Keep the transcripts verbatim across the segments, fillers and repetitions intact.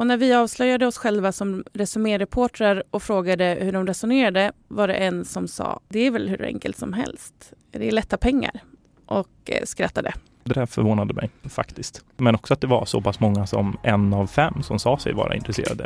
Och när vi avslöjade oss själva som resuméreportrar och frågade hur de resonerade var det en som sa, det är väl hur enkelt som helst. Det är lätta pengar. Och eh, skrattade. Det där förvånade mig faktiskt. Men också att det var så pass många som en av fem som sa sig vara intresserade.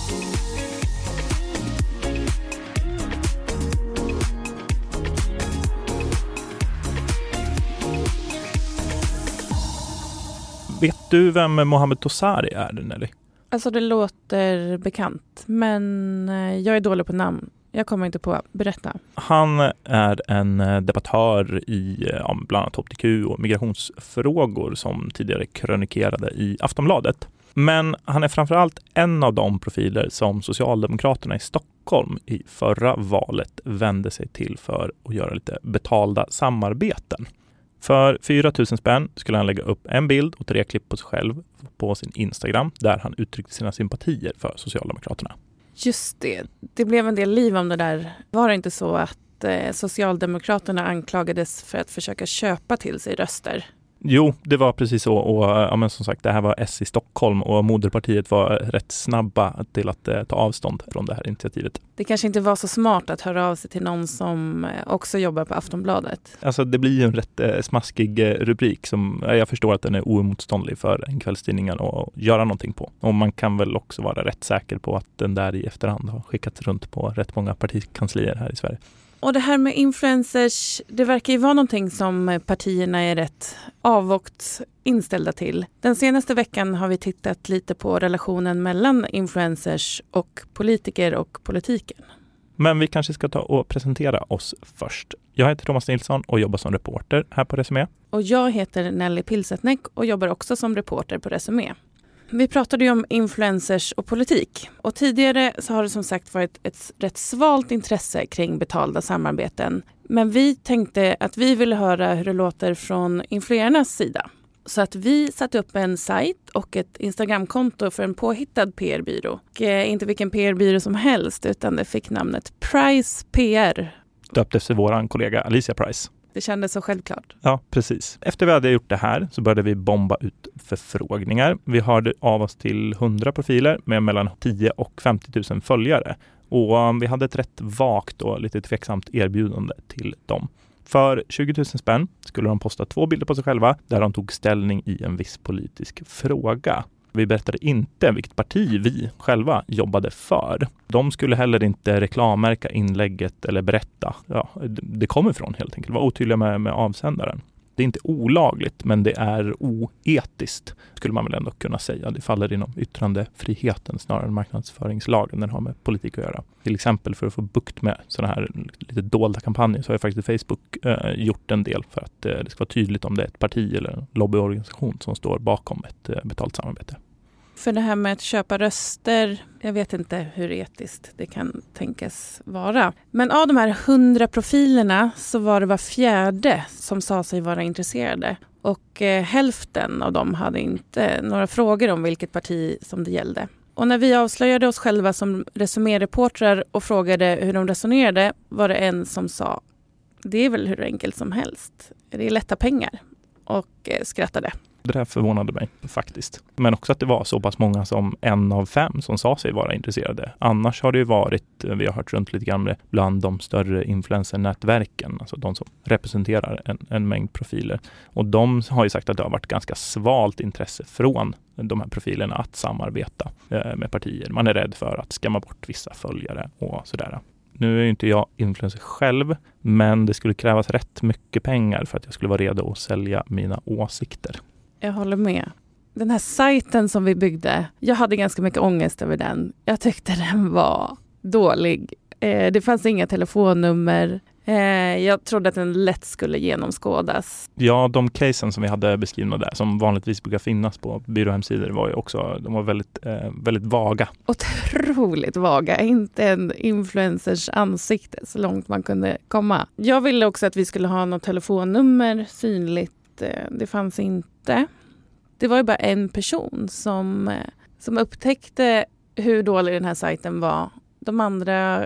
Vet du vem Mohamed Tosari är, Nelly? Alltså det låter bekant, men jag är dålig på namn. Jag kommer inte på. Berätta. Han är en debattör i ja, bland annat H B T Q och migrationsfrågor som tidigare krönikerade i Aftonbladet. Men han är framförallt en av de profiler som Socialdemokraterna i Stockholm i förra valet vände sig till för att göra lite betalda samarbeten. För fyra tusen spänn skulle han lägga upp en bild och tre klipp på sig själv på sin Instagram där han uttryckte sina sympatier för Socialdemokraterna. Just det. Det blev en del liv om det där. Var det inte så att eh, Socialdemokraterna anklagades för att försöka köpa till sig röster? Jo, det var precis så. Och ja, men som sagt, det här var S i Stockholm och moderpartiet var rätt snabba till att eh, ta avstånd från det här initiativet. Det kanske inte var så smart att höra av sig till någon som eh, också jobbar på Aftonbladet. Alltså det blir ju en rätt eh, smaskig eh, rubrik som eh, jag förstår att den är oemotståndlig för en kvällstidning att göra någonting på. Och man kan väl också vara rätt säker på att den där i efterhand har skickats runt på rätt många partikanslier här i Sverige. Och det här med influencers, det verkar ju vara någonting som partierna är rätt avvokt inställda till. Den senaste veckan har vi tittat lite på relationen mellan influencers och politiker och politiken. Men vi kanske ska ta och presentera oss först. Jag heter Thomas Nilsson och jobbar som reporter här på Resumé. Och jag heter Nelly Pilsetnek och jobbar också som reporter på Resumé. Vi pratade ju om influencers och politik. Och tidigare så har det som sagt varit ett rätt svalt intresse kring betalda samarbeten. Men vi tänkte att vi ville höra hur det låter från influerarnas sida. Så att vi satte upp en sajt och ett Instagramkonto för en påhittad P R-byrå. Och eh, inte vilken P R-byrå som helst utan det fick namnet Price P R. Döpt efter våran kollega Alicia Price. Det kändes så självklart. Ja, precis. Efter vi hade gjort det här så började vi bomba ut förfrågningar. Vi hörde av oss till hundra profiler med mellan tio och femtio tusen följare. Och vi hade ett rätt vagt och lite tveksamt erbjudande till dem. För tjugo tusen spänn skulle de posta två bilder på sig själva där de tog ställning i en viss politisk fråga. Vi berättade inte vilket parti vi själva jobbade för. De skulle heller inte reklammärka inlägget eller berätta. Ja, det kommer ifrån helt enkelt. Var otydliga med, med avsändaren. Det är inte olagligt men det är oetiskt skulle man väl ändå kunna säga. Det faller inom yttrandefriheten snarare än marknadsföringslagen. Den har med politik att göra. Till exempel för att få bukt med sådana här lite dolda kampanjer så har faktiskt Facebook eh, gjort en del för att eh, det ska vara tydligt om det är ett parti eller en lobbyorganisation som står bakom ett eh, betalt samarbete. För det här med att köpa röster, jag vet inte hur etiskt det kan tänkas vara. Men av de här hundra profilerna så var det var fjärde som sa sig vara intresserade. Och eh, hälften av dem hade inte några frågor om vilket parti som det gällde. Och när vi avslöjade oss själva som resuméreportrar och frågade hur de resonerade var det en som sa, det är väl hur enkelt som helst. Det är lätta pengar. Och eh, skrattade. Det där förvånade mig faktiskt. Men också att det var så pass många som en av fem som sa sig vara intresserade. Annars har det ju varit, vi har hört runt lite grann bland de större influencernätverken. Alltså de som representerar en, en mängd profiler. Och de har ju sagt att det har varit ganska svalt intresse från de här profilerna att samarbeta eh, med partier. Man är rädd för att skämma bort vissa följare och sådär. Nu är ju inte jag influencer själv, men det skulle krävas rätt mycket pengar för att jag skulle vara redo att sälja mina åsikter. Jag håller med. Den här sajten som vi byggde, jag hade ganska mycket ångest över den. Jag tyckte den var dålig. Eh, det fanns inga telefonnummer. Eh, jag trodde att den lätt skulle genomskådas. Ja, de casen som vi hade beskrivna där, som vanligtvis brukar finnas på byråhemsidor, var ju också, de var väldigt, eh, väldigt vaga. Otroligt vaga. Inte en influencers ansikte så långt man kunde komma. Jag ville också att vi skulle ha något telefonnummer synligt. Det fanns inte. Det var ju bara en person som, som upptäckte hur dålig den här sajten var. De andra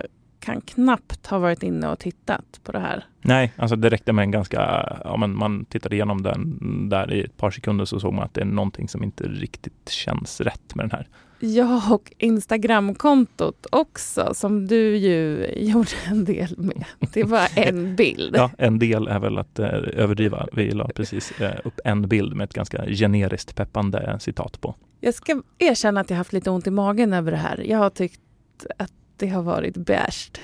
kan knappt ha varit inne och tittat på det här. Nej, alltså det räckte med en ganska, ja men man tittade igenom den där i ett par sekunder så såg man att det är någonting som inte riktigt känns rätt med den här. Ja, och Instagramkontot också, som du ju gjorde en del med. Det var en bild. Ja, en del är väl att eh, överdriva. Vi la precis eh, upp en bild med ett ganska generiskt peppande citat på. Jag ska erkänna att jag haft lite ont i magen över det här. Jag har tyckt att det har varit bärst.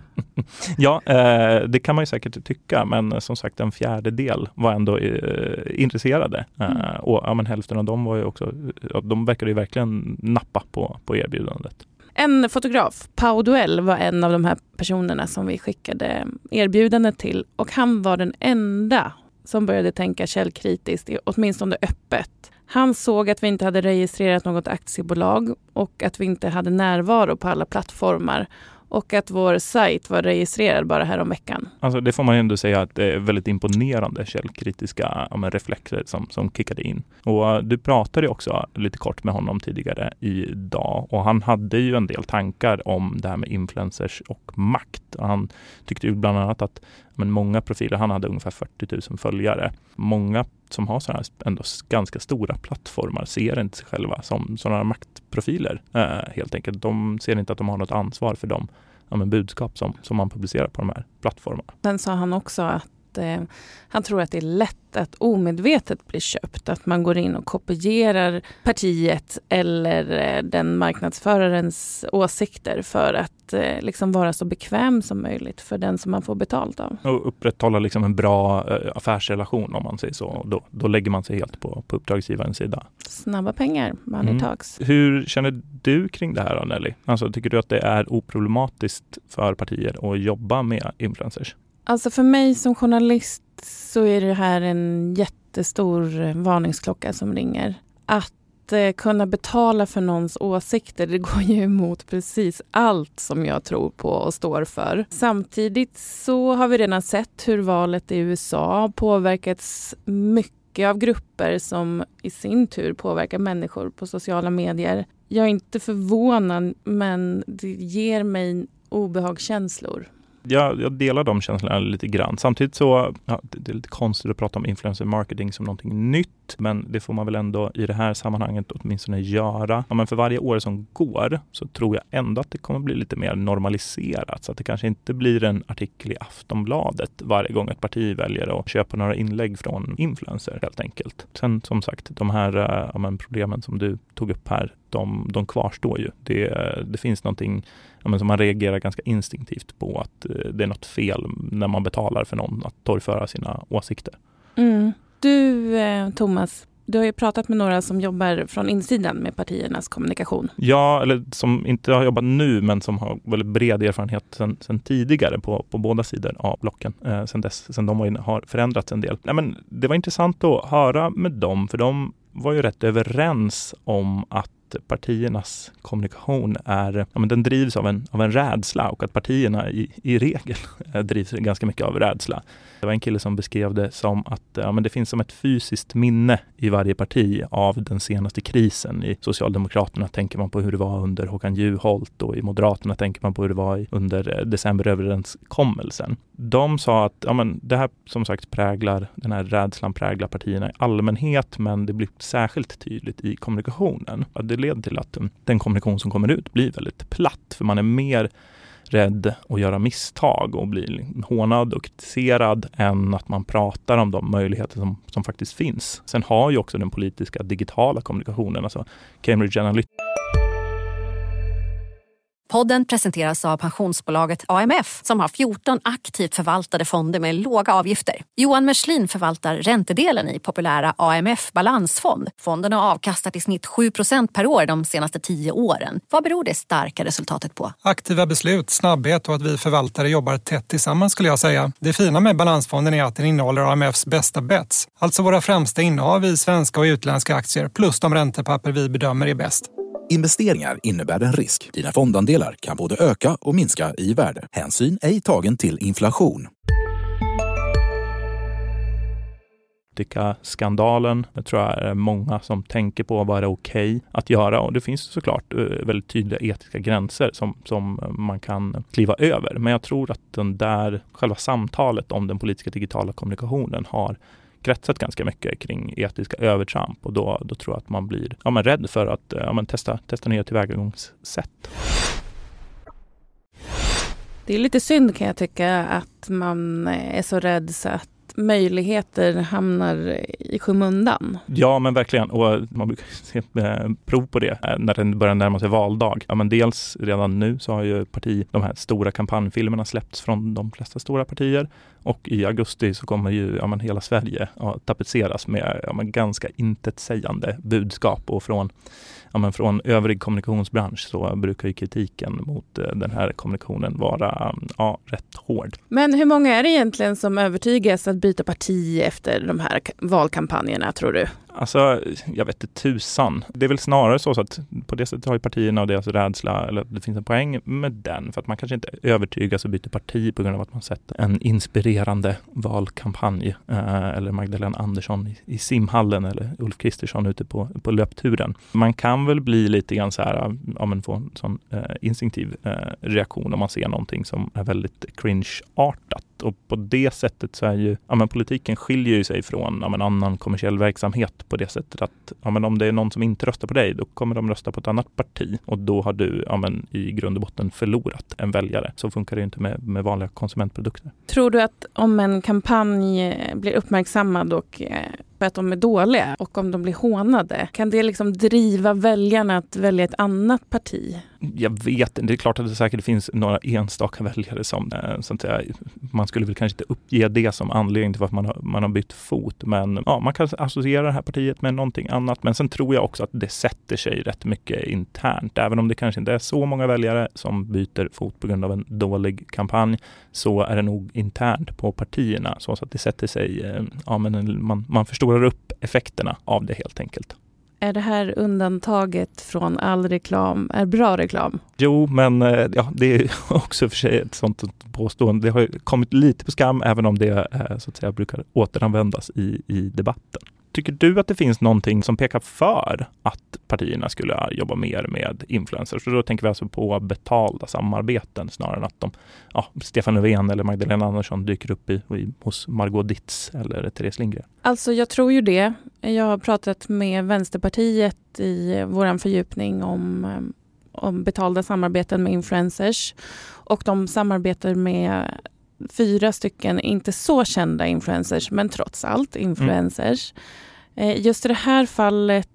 Ja, eh, det kan man ju säkert tycka, men som sagt en fjärdedel var ändå eh, intresserade. Mm. Eh, och ja, men hälften av dem var ju också, de verkade ju verkligen nappa på, på erbjudandet. En fotograf, Pau Duell, var en av de här personerna som vi skickade erbjudandet till, och han var den enda som började tänka källkritiskt, åtminstone öppet. Han såg att vi inte hade registrerat något aktiebolag och att vi inte hade närvaro på alla plattformar. Och att vår sajt var registrerad bara här om veckan. Alltså det får man ändå säga att det är väldigt imponerande källkritiska ja, reflexer som, som kickade in. Och du pratade också lite kort med honom tidigare idag. Och han hade ju en del tankar om det här med influencers och makt. Och han tyckte ju bland annat att men många profiler, han hade ungefär fyrtio tusen följare. Många som har sådana här ändå ganska stora plattformar ser inte sig själva som sådana maktprofiler. Eh, helt enkelt. De ser inte att de har något ansvar för dem. Ja, men budskap som, som man publicerar på de här plattformarna. Sen sa han också att eh, han tror att det är lätt att omedvetet bli köpt. Att man går in och kopierar partiet eller eh, den marknadsförarens åsikter för att eh, liksom vara så bekväm som möjligt för den som man får betalt av. Och upprätthålla liksom en bra eh, affärsrelation om man säger så. Då, då lägger man sig helt på, på uppdragsgivarens sida. Snabba pengar, money mm. talks. Hur känner du kring det här, Nelly? Alltså, tycker du att det är oproblematiskt för partier att jobba med influencers? Alltså för mig som journalist så är det här en jättestor varningsklocka som ringer. Att eh, kunna betala för någons åsikter, det går ju emot precis allt som jag tror på och står för. Samtidigt så har vi redan sett hur valet i U S A har påverkats mycket av grupper som i sin tur påverkar människor på sociala medier. Jag är inte förvånad, men det ger mig obehagskänslor. Jag, jag delar de känslorna lite grann. Samtidigt så, ja, det, det är lite konstigt att prata om influencer marketing som någonting nytt. Men det får man väl ändå i det här sammanhanget åtminstone göra. Ja, men för varje år som går så tror jag ändå att det kommer bli lite mer normaliserat. Så att det kanske inte blir en artikel i Aftonbladet varje gång ett parti väljer att köpa några inlägg från influencer helt enkelt. Sen som sagt, de här ja, men problemen som du tog upp här, de, de kvarstår ju. Det, det finns någonting ja, men som man reagerar ganska instinktivt på, att det är något fel när man betalar för någon att torgföra sina åsikter. Mm. Du, eh, Thomas, du har ju pratat med några som jobbar från insidan med partiernas kommunikation. Ja, eller som inte har jobbat nu men som har väldigt bred erfarenhet sen, sen tidigare på, på båda sidor av blocken. Eh, sen, dess, sen de har, har förändrats en del. Nej, men det var intressant att höra med dem, för de var ju rätt överens om att partiernas kommunikation är, ja, men den drivs av en, av en rädsla, och att partierna i, i regel drivs ganska mycket av rädsla. Det var en kille som beskrev det som att ja, men det finns som ett fysiskt minne i varje parti av den senaste krisen. I Socialdemokraterna tänker man på hur det var under Håkan Juholt, och i Moderaterna tänker man på hur det var under decemberöverenskommelsen. De sa att ja, men det här som sagt präglar, den här rädslan präglar partierna i allmänhet, men det blir särskilt tydligt i kommunikationen. Det leder till att den kommunikation som kommer ut blir väldigt platt, för man är mer rädd att göra misstag och bli hånad och kritiserad än att man pratar om de möjligheter som, som faktiskt finns. Sen har ju också den politiska digitala kommunikationen, alltså Cambridge Analytica. Podden presenteras av pensionsbolaget A M F som har fjorton aktivt förvaltade fonder med låga avgifter. Johan Merslin förvaltar räntedelen i populära A M F balansfond. Fonden har avkastat i snitt sju procent per år de senaste tio åren. Vad beror det starka resultatet på? Aktiva beslut, snabbhet och att vi förvaltare jobbar tätt tillsammans skulle jag säga. Det fina med balansfonden är att den innehåller A M Fs bästa bets. Alltså våra främsta innehav i svenska och utländska aktier plus de räntepapper vi bedömer är bäst. Investeringar innebär en risk. Dina fondandelar kan både öka och minska i värde. Hänsyn ej tagen till inflation. narkotikaskandalen. Jag tror att det är många som tänker på vad det är okej att göra, och det finns såklart väldigt tydliga etiska gränser som, som man kan kliva över. Men jag tror att den där själva samtalet om den politiska digitala kommunikationen har kretsat ganska mycket kring etiska övertramp, och då, då tror jag att man blir ja, men rädd för att ja, men testa, testa nya tillvägagångssätt. Det är lite synd, kan jag tycka, att man är så rädd så att möjligheter hamnar i skymundan. Ja, men verkligen. Och man brukar se eh, prov på det eh, när den börjar närma sig valdag. Ja, men dels redan nu så har ju parti, de här stora kampanjfilmerna släppts från de flesta stora partier. Och i augusti så kommer ju ja, men hela Sverige att tapetseras med ja, men ganska intetsägande budskap. Och från, ja, men från övrig kommunikationsbransch så brukar ju kritiken mot eh, den här kommunikationen vara ja, rätt hård. Men hur många är det egentligen som övertygas att byta parti efter de här valkampanjerna, tror du? Alltså, jag vet inte tusan. Det är väl snarare så att på det sättet har ju partierna och deras rädsla, eller det finns en poäng med den, för att man kanske inte övertygas och byter parti på grund av att man sett en inspirerande valkampanj eh, eller Magdalena Andersson i, i simhallen eller Ulf Kristersson ute på, på löpturen. Man kan väl bli lite grann så här, ja, men få en sån eh, instinktiv eh, reaktion om man ser någonting som är väldigt cringe-artat. Och på det sättet så är ju, ja, men politiken skiljer ju sig från ja, men annan kommersiell verksamhet på det sättet att ja, men om det är någon som inte röstar på dig, då kommer de rösta på ett annat parti, och då har du ja, men i grund och botten förlorat en väljare. Så funkar det ju inte med, med vanliga konsumentprodukter. Tror du att om en kampanj blir uppmärksammad och för att de är dåliga och om de blir hånade, kan det liksom driva väljarna att välja ett annat parti? Jag vet inte. Det är klart att det säkert finns några enstaka väljare som eh, så att säga, man skulle väl kanske inte uppge det som anledning till varför man har, man har bytt fot. Men ja, man kan associera det här partiet med någonting annat. Men sen tror jag också att det sätter sig rätt mycket internt. Även om det kanske inte är så många väljare som byter fot på grund av en dålig kampanj, så är det nog internt på partierna. Så att det sätter sig, eh, ja, men man, man förstorar upp effekterna av det helt enkelt. Är det här undantaget från all reklam är bra reklam? Jo, men ja, det är också för sig ett sånt påstående. Det har kommit lite på skam, även om det så att säga brukar återanvändas i, i debatten. Tycker du att det finns någonting som pekar för att partierna skulle jobba mer med influencers? Så då tänker vi alltså på betalda samarbeten snarare än att de, ja, Stefan Löfven eller Magdalena Andersson dyker upp i, i, hos Margot Ditz eller Therese Lindgren. Alltså jag tror ju det. Jag har pratat med Vänsterpartiet i våran fördjupning om, om betalda samarbeten med influencers. Och de samarbetar med fyra stycken inte så kända influencers, men trots allt influencers. Mm. Just i det här fallet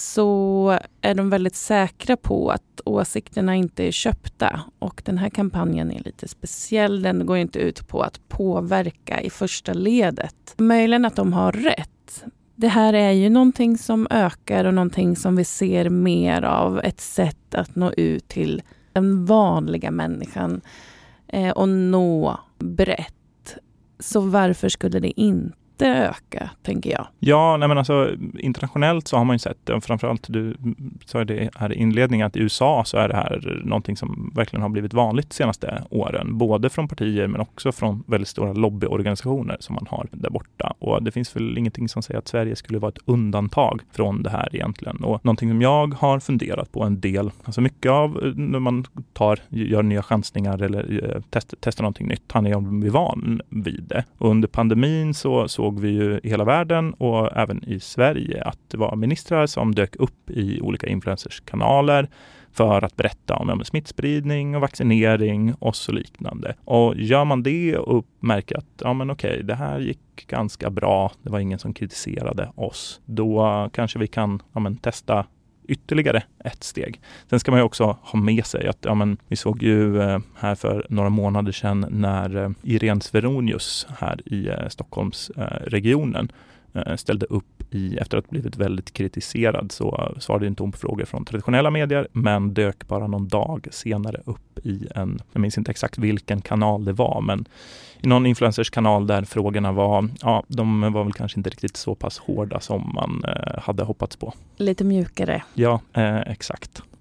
så är de väldigt säkra på att åsikterna inte är köpta. Och den här kampanjen är lite speciell. Den går inte ut på att påverka i första ledet. Möjligen att de har rätt. Det här är ju någonting som ökar och någonting som vi ser mer av. Ett sätt att nå ut till den vanliga människan och nå brett. Så varför skulle det inte öka, tänker jag? Ja, nej men alltså internationellt så har man ju sett, framförallt du sa det här i inledningen, att i U S A så är det här någonting som verkligen har blivit vanligt de senaste åren. Både från partier men också från väldigt stora lobbyorganisationer som man har där borta. Och det finns väl ingenting som säger att Sverige skulle vara ett undantag från det här egentligen. Och någonting som jag har funderat på en del, alltså mycket av när man tar, gör nya chansningar eller test, testar någonting nytt, han är om vi van vid det. Och under pandemin så såg vi ju i hela världen och även i Sverige att det var ministrar som dök upp i olika influencerskanaler för att berätta om ja, smittspridning och vaccinering och så liknande. Och gör man det och märker att ja, men okej, det här gick ganska bra, det var ingen som kritiserade oss, då kanske vi kan ja, men, testa ytterligare ett steg. Sen ska man ju också ha med sig att ja, men, vi såg ju eh, här för några månader sedan när eh, Irene Sveronius här i eh, Stockholmsregionen eh, ställde upp i, efter att ha blivit väldigt kritiserad, så svarade inte hon på frågor från traditionella medier, men dök bara någon dag senare upp i en, jag minns inte exakt vilken kanal det var, men i någon influencers kanal där frågorna var, ja, de var väl kanske inte riktigt så pass hårda som man eh, hade hoppats på. Lite mjukare. Ja, eh, exakt.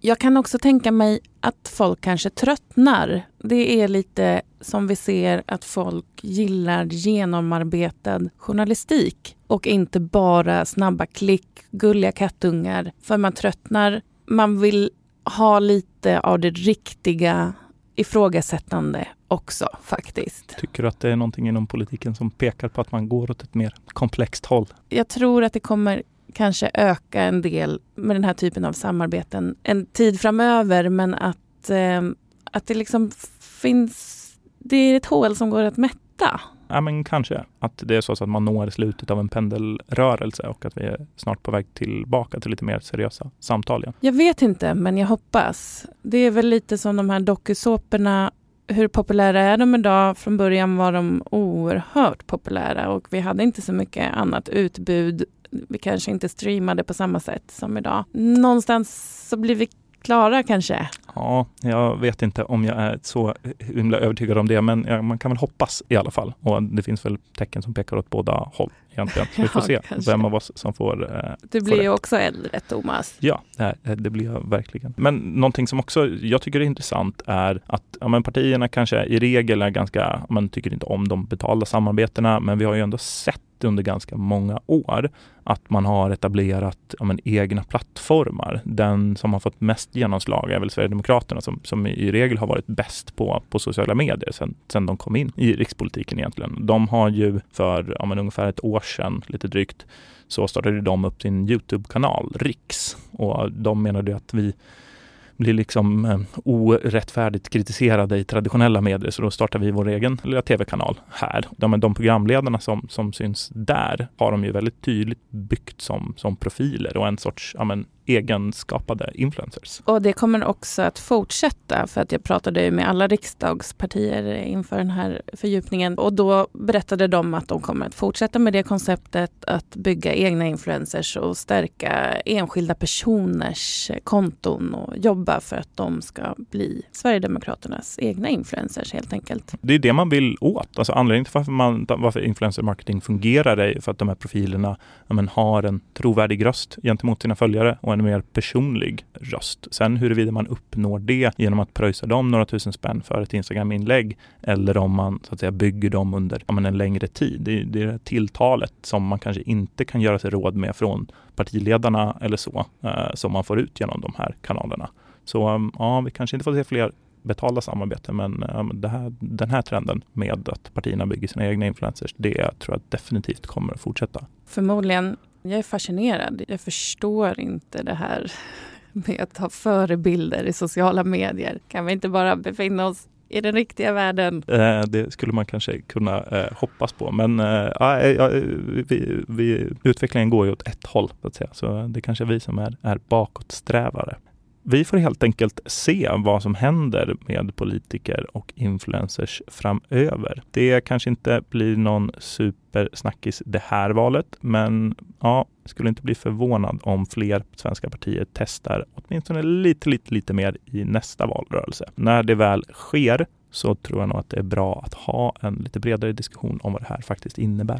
Jag kan också tänka mig att folk kanske tröttnar. Det är lite som vi ser att folk gillar genomarbetad journalistik och inte bara snabba klick, gulliga kattungar. För man tröttnar, man vill ha lite av det riktiga ifrågasättande också faktiskt. Tycker du att det är någonting inom politiken som pekar på att man går åt ett mer komplext håll? Jag tror att det kommer kanske öka en del med den här typen av samarbeten en tid framöver, men att, eh, att det liksom finns, det är ett hål som går att mätta. Ja, men kanske att det är så att man når slutet av en pendelrörelse och att vi är snart på väg tillbaka till lite mer seriösa samtal igen. Jag vet inte, men jag hoppas. Det är väl lite som de här dokusåporna. Hur populära är de idag? Från början var de oerhört populära och vi hade inte så mycket annat utbud. Vi kanske inte streamade på samma sätt som idag. Någonstans så blir vi klara kanske. Ja, jag vet inte om jag är så himla övertygad om det, men ja, man kan väl hoppas i alla fall. Och det finns väl tecken som pekar åt båda håll egentligen. Så vi får Ja, se kanske. vem av oss som får eh, Du blir får ju rätt. också äldre, Thomas. Ja, det, det blir jag verkligen. Men någonting som också jag tycker är intressant är att ja, men partierna kanske i regel är ganska, man tycker inte om de betalda samarbetena, men vi har ju ändå sett under ganska många år att man har etablerat ja, men, egna plattformar. Den som har fått mest genomslag är väl Sverigedemokraterna som, som i regel har varit bäst på, på sociala medier sen, sen de kom in i rikspolitiken egentligen. De har ju för ja, men, ungefär ett år sedan, lite drygt, så startade de upp sin YouTube-kanal Riks. Och de menade att vi blir liksom eh, orättfärdigt kritiserade i traditionella medier, så då startar vi vår egen lilla tv-kanal här. De, de programledarna som, som syns där har de ju väldigt tydligt byggt som, som profiler och en sorts ja, men, egenskapade influencers. Och det kommer också att fortsätta, för att jag pratade med alla riksdagspartier inför den här fördjupningen och då berättade de att de kommer att fortsätta med det konceptet att bygga egna influencers och stärka enskilda personers konton och jobba för att de ska bli Sverigedemokraternas egna influencers helt enkelt. Det är det man vill åt. Alltså anledningen till varför, man, varför influencer marketing fungerar är för att de här profilerna ja, men, har en trovärdig röst gentemot sina följare och en mer personlig röst. Sen huruvida man uppnår det genom att pröjsa dem några tusen spänn för ett Instagram-inlägg eller om man så att säga bygger dem under ja, men en längre tid. Det, det är det tilltalet som man kanske inte kan göra sig råd med från partiledarna eller så eh, som man får ut genom de här kanalerna. Så ja, vi kanske inte får se fler betalda samarbeten, men eh, det här, den här trenden med att partierna bygger sina egna influencers, det tror jag definitivt kommer att fortsätta. Förmodligen. Jag är fascinerad. Jag förstår inte det här med att ha förebilder i sociala medier. Kan vi inte bara befinna oss i den riktiga världen? Eh, det skulle man kanske kunna eh, hoppas på. Men eh, ja, vi, vi, utvecklingen går ju åt ett håll, så att säga. Så det kanske är vi som är, är bakåtsträvare. Vi får helt enkelt se vad som händer med politiker och influencers framöver. Det kanske inte blir någon supersnackis det här valet, men ja, skulle inte bli förvånad om fler svenska partier testar åtminstone lite, lite, lite mer i nästa valrörelse. När det väl sker så tror jag nog att det är bra att ha en lite bredare diskussion om vad det här faktiskt innebär.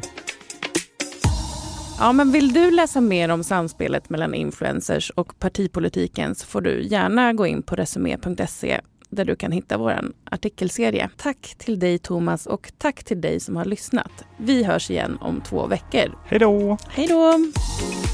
Ja, men vill du läsa mer om samspelet mellan influencers och partipolitiken så får du gärna gå in på resumé punkt se där du kan hitta vår artikelserie. Tack till dig Thomas och tack till dig som har lyssnat. Vi hörs igen om två veckor. Hej då! Hej då!